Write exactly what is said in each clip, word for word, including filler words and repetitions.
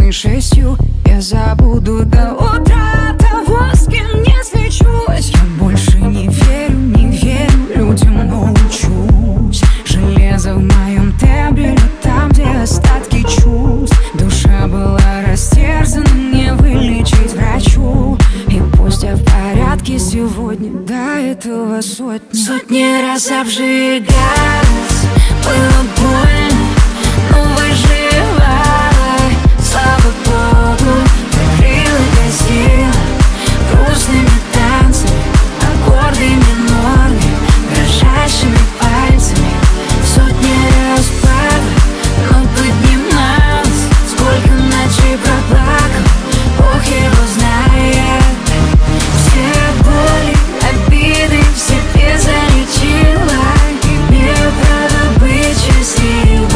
ровной шестью. Я забуду до утра того, с кем не свечусь. Я больше не верю, не верю людям, но учусь. Железо в моем тембре, там, где остатки чувств. Душа была растерзана, не вылечить врачу. И пусть я в порядке сегодня, до этого сотни Сотни раз обжигалась, было больно, но выживала. Слава Богу, покрыла гасила грустными танцами, аккорды минорные, дрожащими пальцами. Сотни раз падала, но поднималась. Сколько ночей проплакал, Бог его знает. Все боли, обиды в себе залечила. Имею право быть счастливой.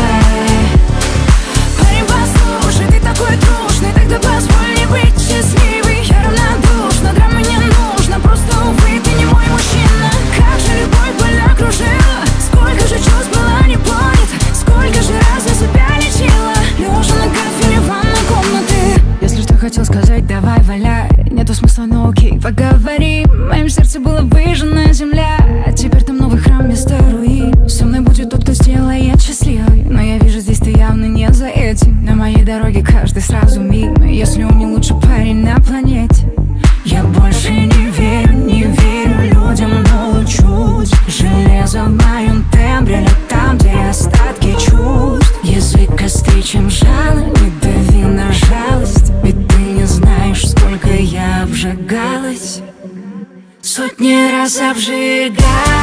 Парень, послушай, ты такой трушный, тогда позволь мне быть счастливой. Я равнодушна, драмы не нужно, просто, увы, ты не мой мужчина. Как же любовь боль окружила, сколько же чувств было не понято, сколько же раз я себя лечила. Лежа на кафеле ванной комнаты. Если что хотел сказать, давай валяй. Нету смысла, но окей, поговори. В моем сердце была выжжена земля, а теперь там новый храм вместо руин. Со мной будет тот, кто сделает счастливой, но я вижу, здесь ты явно не за этим. На моей дороге каждый сразу мимо, если он не лучший парень на планете. Я больше не верю, не верю людям, но учусь. Железо в моем тембре, там, где остатки чувств. Язык острее, чем жало, не дави на жалость, ведь ты не знаешь, сколько я обжигалась. Сотни раз обжигалась,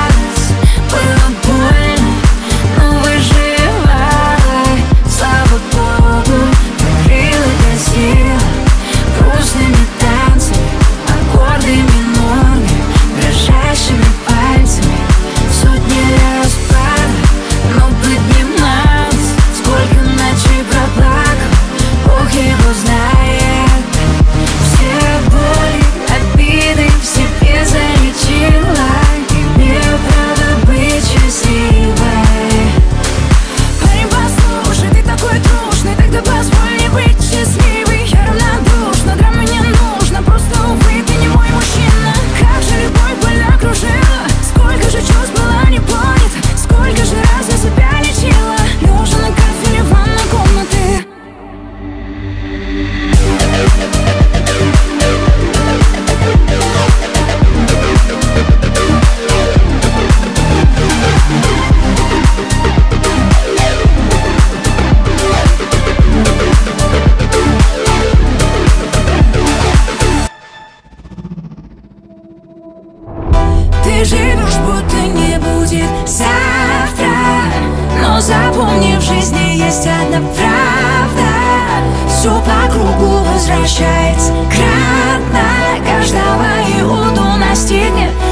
было больно, но выживала. Слава Богу, покрыла гасила грустными танцами, аккорды минорные, дрожащими пальцами. Сотни раз падала, но поднималась. Сколько ночей проплакал, Бог его знает. Все боли, обиды в себе залечила. Имею право быть счастливой. Парень, послушай, ты такой трушный, тогда позволь мне быть счастливой. Я равнодушна, драмы не нужно, просто, увы, ты не мой мужчина. Как же любовь боль окружила, сколько же чувств было не понято, сколько же раз я себя лечила. Лежа на кафеле ванной комнаты. Ты живешь, будто не будет завтра, но запомни, в жизни есть одна правда. Все по кругу возвращается кратно, каждого Иуду настигнет